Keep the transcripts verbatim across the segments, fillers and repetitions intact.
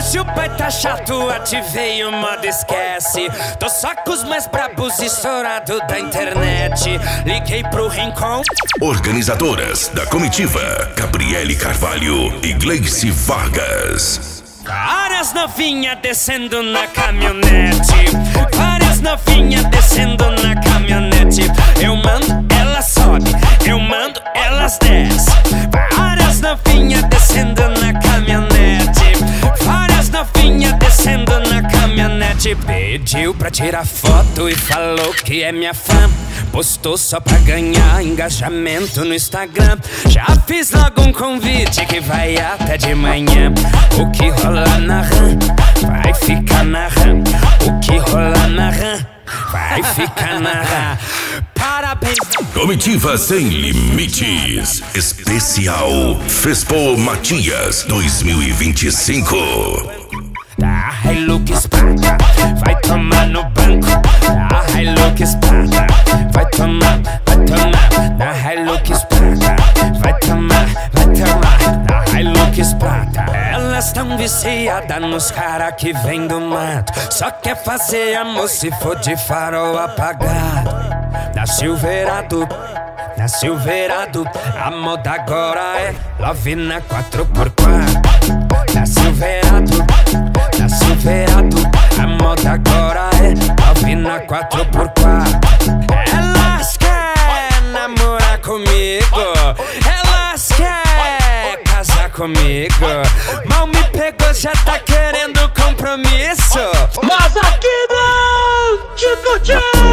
Hoje o pai tá chato, ativei o modo esquece. Tô só com os mais brabos e estourado da internet. Liguei pro Rincon. Organizadoras da comitiva: Gabriele Carvalho e Gleice Vargas. Várias novinhas descendo na caminhonete. Várias novinhas descendo na caminhonete. Eu mando, ela sobe. Eu mando, elas desce. Várias novinhas descendo na caminhonete. Várias novinhas descendo na caminhonete. Pediu pra tirar foto e falou que é minha fã. Postou só pra ganhar engajamento no Instagram. Já fiz logo um convite que vai até de manhã. O que rola na RAM vai ficar na RAM. O que rola na RAM vai ficar na RAM. Parabéns. Comitiva Sem Limites Especial Fespo Matias dois mil e vinte e cinco. Da Hilux Prata, vai tomar no banco. Da Hilux Prata, vai tomar, vai tomar. Da Hilux Prata, vai tomar, vai tomar. Da Hilux Prata. Elas tão viciadas nos cara que vem do mato. Só quer fazer amor se for de farol apagado. Da Silverado, da Silverado, a moda agora é Love na quatro por quatro. Da Silverado, da Silverado, a moda agora é Love na quatro por quatro. Elas querem namorar comigo, elas querem casar comigo. Mal me pegou, já tá querendo compromisso. Mas aqui não te curti,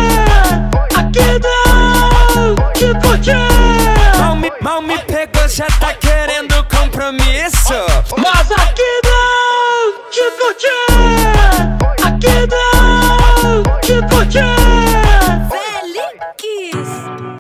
aqui não te curti. Mal me, mal me pegou, já tá querendo compromisso. Mas aqui não te curti, aqui não te curti.